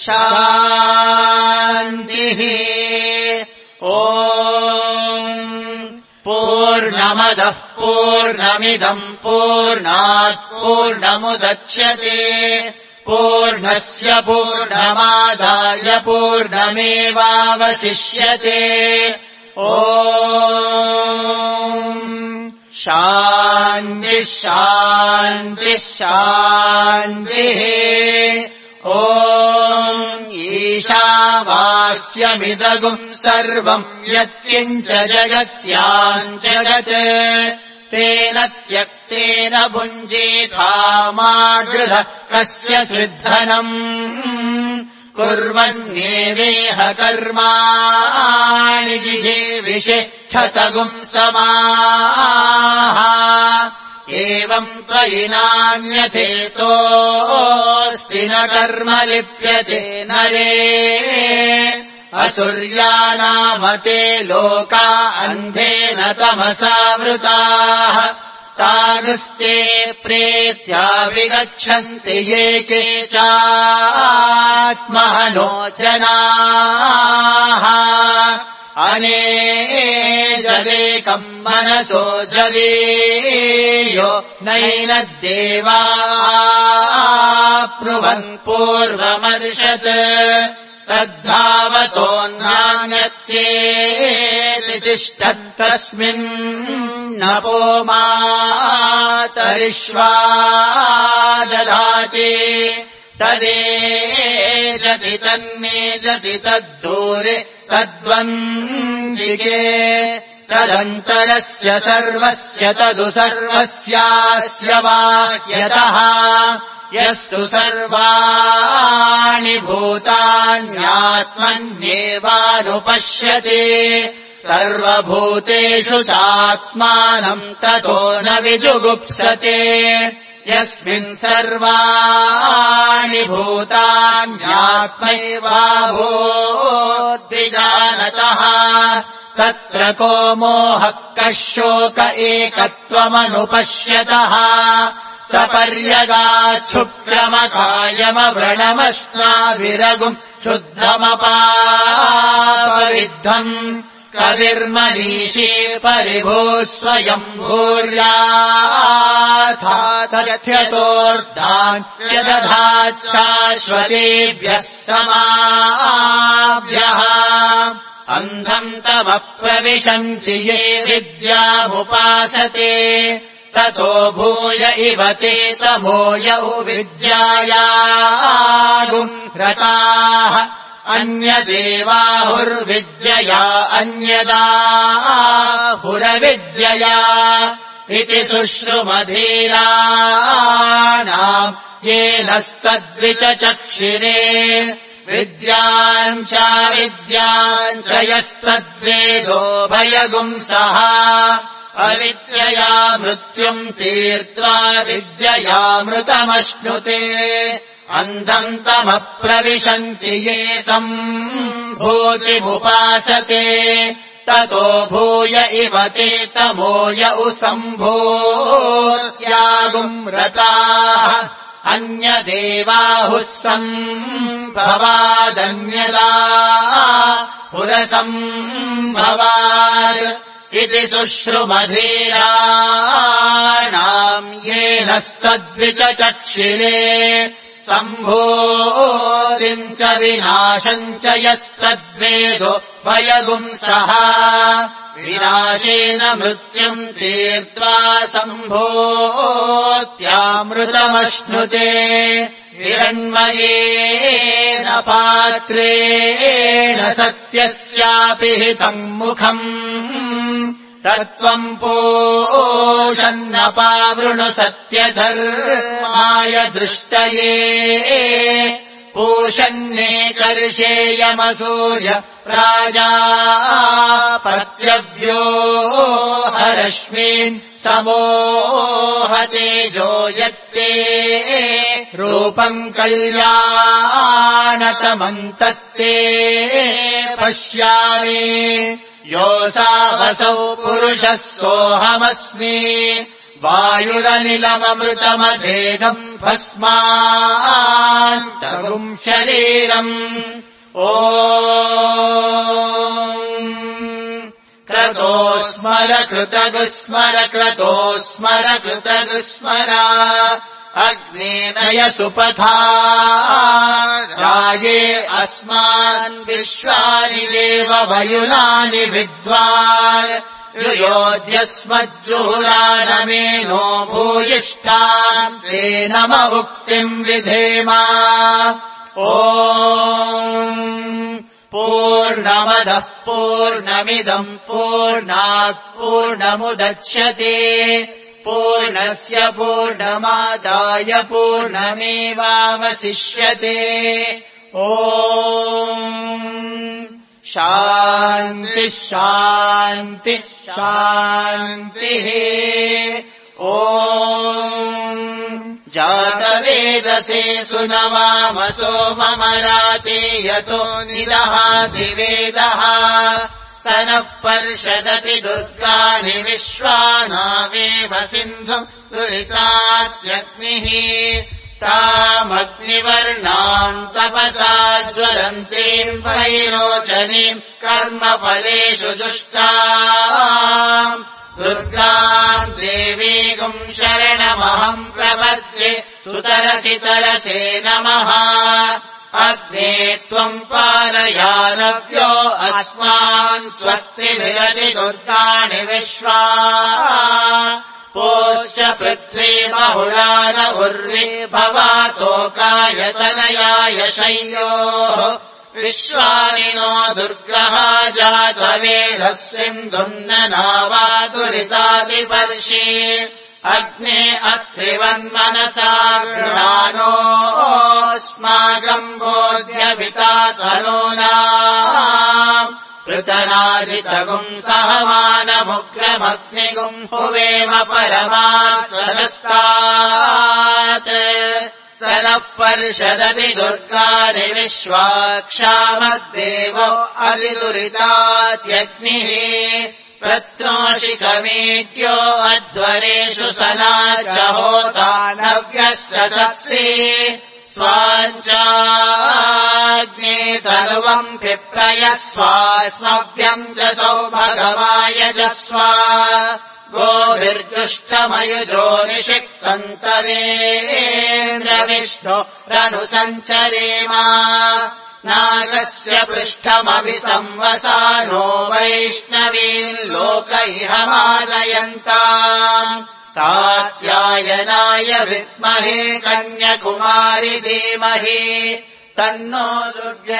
शान्तिः ॐ पूर्णमदः पूर्णमिदम् पूर्णात् पूर्णमुदच्यते पूर्णस्य पूर्णमादाय पूर्णमेवावशिष्यते ॐ शान्ति शान्ति शान्तिः ॐ ईशावास्यमिदगुम् सर्वम् यत्किञ्च जगत्याम् जगत् तेन त्यक्तेन भुञ्जीथा मा गृहः कस्य सिद्धनम् कुर्वन्नेवेह कर्माणि जिहेविषे क्षतगुम् समाः एवम् त्वयि नान्यथेतोऽस्ति न कर्म लिप्यते नरे असुर्यानामते लोका अन्धेन तमसावृताः तागस्ते प्रेत्या विगच्छन्ति ये केचात्महनोचनाः अनेजदेकम् मनसो जवीयो नैनद्देवाप्नुवन् पूर्वमर्षत् तद्धावतो नान्यत्येतिष्ठन्तस्मिन् नपो मातरिष्वा दधाति तदेजति तन्नेजति तद्दूरे तद्वन्दिके तदन्तरस्य सर्वस्य तदु सर्वस्यास्य वाक्यतः यस्तु सर्वाणि भूतान्यात्मन्येवानुपश्यति सर्वभूतेषु चात्मानम् ततो न विजुगुप्सते यस्मिन् सर्वाणि भूतान्यात्मैवाभूद्विजानतः तत्र को मोहः कः शोक एकत्वमनुपश्यतः सपर्यगाच्छुक्रमकायमव्रणमस्नाविरगुम् शुद्धमपापविद्धम् कविर्मनीषी परिभूः स्वयम् भूर्याथा तथ्यतोर्धान् यदधाच्छाश्वतेभ्यः समाभ्यः अन्धम् तमप्रविशन्ति ये विद्यामुपासते ततो भूय इव ते तमोयौ विद्यायागुम् रताः अन्यदेवाहुर्विद्यया अन्यदाहुरविद्यया इति शुश्रुमधीराणाम् येनस्तद्विचचक्षिरे विद्याम् च विद्याम् च यस्तद्वेदो भयगुंसः अविद्यया मृत्युम् तीर्त्वा विद्ययामृतमश्नुते अन्धम् तमप्रविशन्ति ये सम्भूतिमुपासते ततो भूय इव ते तमोयौ सम्भूत्यागुम् रताः अन्यदेवाहुः सम्भवादन्यदा पुरसम्भवात् इति शुश्रुमधीराणाम् येनस्तद्विचचक्षिरे सम्भूतिम् च विनाशम् च यस्तद्वेदो भयगुंसः विनाशेन मृत्युम् तीर्त्वा सम्भूत्यामृतमश्नुते हिरण्मयेन पात्रेण सत्यस्यापि हितम् मुखम् तत्त्वम् पोषन्नपावृणु सत्यधर्माय दृष्टये पूषन्नेकर्षेयमसूर्य प्राजापत्यव्यो हरश्मीन् समोहतेजो यत्ते रूपम् कल्याणतमम् तत्ते पश्यामि योऽसावसौ पुरुषः सोऽहमस्मि वायुरनिलममृतमभेदम् भस्मान्तगुम् शरीरम् ओ क्रतो स्मर कृतगुस्मर क्रतो स्मर कृतगुस्मर अग्नेनय सुपथा राये अस्मान् विश्वानि देव वयुनानि विद्वान् युयोध्यस्मज्जुहुरानमेनो भूयिष्ठान् ते नम उक्तिम् विधेम ॐ पूर्णमदः पूर्णमिदम् पूर्णात् पूर्णमुदच्यते पूर्णस्य पूर्णमादाय पूर्णमेवावशिष्यते ॐ शान्तिः शान्तिः शान्तिः ॐ जातवेदसे सुनवामसो ममराते यतो निदहाति वेदः स नः पर्षदति दुर्गाणि विश्वानावेव सिन्धुम् दुरितात्यग्निः तामग्निवर्णाम् तपसा ज्वलन्तीम् वैरोचनीम् कर्मफलेषु जुष्टाम् दुर्गाम् देवीगुम् शरणमहम् प्रपद्ये सुतरसि तरसे नमः अग्ने त्वम् पालयानव्यो अस्मान् स्वस्ति विरति दुर्गाणि विश्वा पोश्च पृथ्वी बहुलान उर्वी भवातोकायतनयाय शय्योः विश्वानि नो दुर्गः जातवेदः सिन्धुन्ननावादुरितादिपर्षि अग्ने अत्रिवन्मनसा गृहाणोऽस्माकम् बोध्यवितातनूना पृतनादितगुम् सहमानमुग्रमग्निगुम् हुवेम परमात्मनस्तात् स नः पर्षदति दुर्गाणि विश्वाक्षामद्देवो अदिदुरितात्यग्निः प्रत्नोषिकमेद्यो अध्वरेषु सनाच्च होता नव्यश्च सत्सि स्वाञ्चाग्ने तनुवम् पिप्रयस्वा स्मभ्यम् च सौभगमायजस्व गोभिर्जुष्टमयुजो निषिक्तन्तवेन्द्रविष्णो रनुसञ्चरेम नागस्य पृष्ठमभि संवसानो वैष्णवीन् लोक इह मादयन्ताम् कात्यायनाय विद्महे कन्याकुमारि धीमहि तन्नो दुर्गे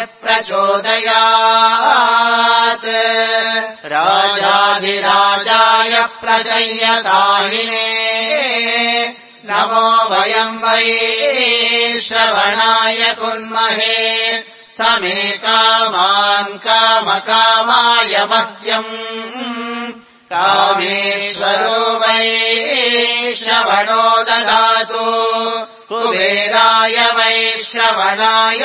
प्रचोदयात् राजाधिराजाय प्रजय्यसाहिने नमो वयम् वै श्रवणाय कुर्महे समे कामान् कामकामाय मह्यम् कामेश्वरो वै श्रवणो ददातु कुबेराय वै श्रवणाय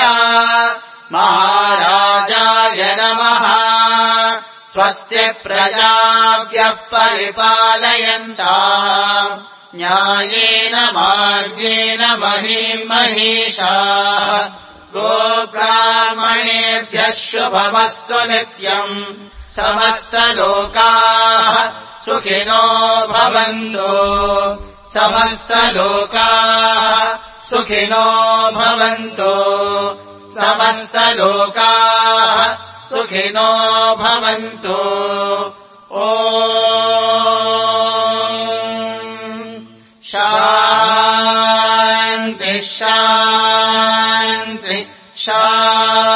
महाराजाय नमः स्वस्ति प्रजाभ्यः परिपालयन्ताम् न्यायेन मार्गेण महीम् महीषाः गोब्राह्मणेभ्यः शुभमस्तु नित्यम् समस्तलोकाः सुखिनो भवन्तु समस्तलोकाः सुखिनो भवन्तु समस्तलोकाः सुखिनो भवन्तु ॐ शान्ति शान्ति शान्ति